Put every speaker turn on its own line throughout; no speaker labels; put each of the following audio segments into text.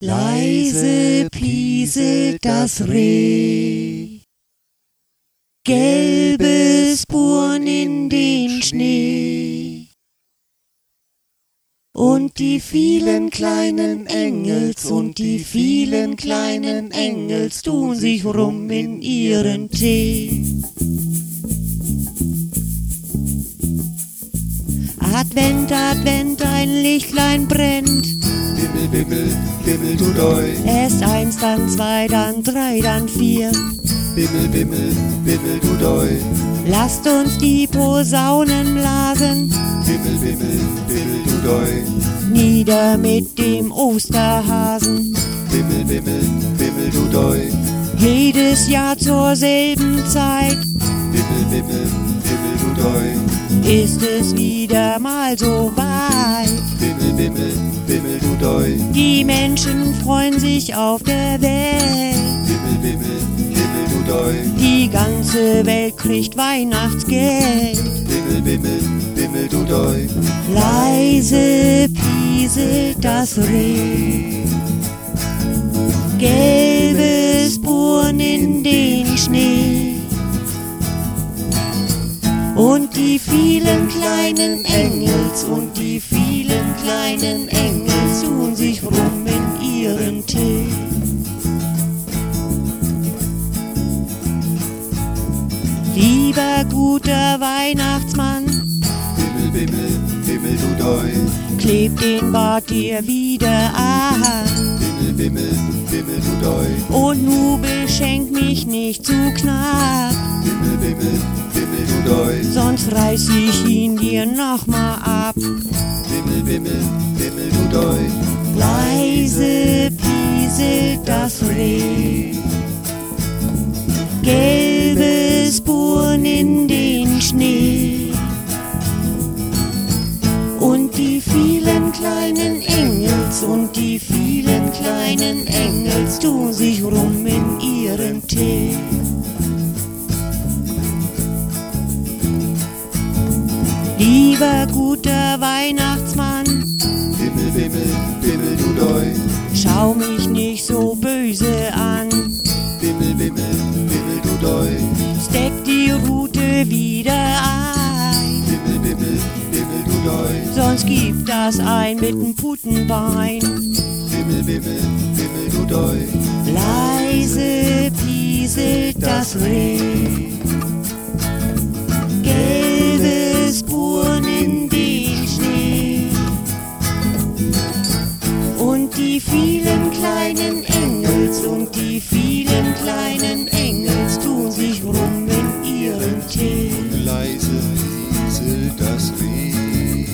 Leise pieselt das Reh, gelbe Spuren in den Schnee. Und die vielen kleinen Engels und die vielen kleinen Engels tun sich rum in ihren Tee. Advent, Advent, ein Lichtlein brennt.
Bimmel, bimmel, bimmel, du Doi.
Erst 1, dann 2, dann 3, dann 4.
Bimmel, bimmel, bimmel, du Doi.
Lasst uns die Posaunen blasen.
Bimmel, bimmel, bimmel, du Doi.
Nieder mit dem Osterhasen.
Bimmel, bimmel, bimmel, du Doi.
Jedes Jahr zur selben Zeit
Bimmel, bimmel, bimmel, du Doi.
ist es wieder mal so weit.
Bimmel, bimmel, bimmel, du Doi.
Die Menschen freuen sich auf der Welt.
Bimmel, bimmel, bimmel, du Doi.
Die ganze Welt kriegt Weihnachtsgeld.
Bimmel, bimmel, bimmel, du Doi.
Leise pieselt das Reh, gelbe Spuren in den Schnee. Und die vielen kleinen Engels und die vielen kleinen Engels tun sich rum in ihren Tee. Lieber guter Weihnachtsmann,
Bimmel, bimmel, bimmel, du Doi.
klebt den Bart dir wieder an.
Bimmel, bimmel, bimmel, du Doi.
Und nu beschenk mich nicht zu knapp,
Bimmel, bimmel, bimmel, du Doi.
sonst reiß ich ihn dir noch mal ab.
Bimmel, bimmel, bimmel, du Doi.
Leise pieselt das Reh, gelbe Spuren in den Schnee. Und die vielen kleinen Engels und die vielen kleinen Engels tun sich rum in ihren Tee. Lieber guter Weihnachtsmann,
Bimmel, bimmel, bimmel, du Doi.
schau mich nicht so böse an.
Bimmel, bimmel, bimmel, du Doi.
Steck die Rute wieder ein,
Bimmel, bimmel, bimmel, du Doi.
sonst gibt das ein mit dem Putenbein.
Bimmel, bimmel, bimmel, du Doi.
Leise pieselt das Reh, gelbe Spuren in den Schnee. Und die vielen kleinen Engels und die vielen kleinen Engels tun sich rum in ihren Tee.
Leise rieselt das Reh.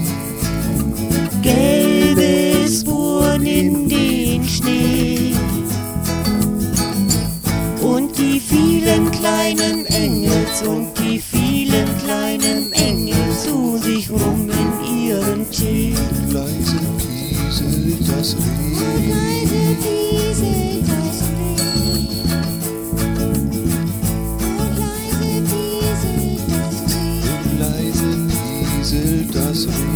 Gelbe Spuren in den Schnee. Und die vielen kleinen Engels und die vielen kleinen Engels tun sich rum in ihren Tee.
Leise pieselt das Reh.
Leise pieselt das Reh. Und leise pieselt das Reh.
Leise pieselt das Reh.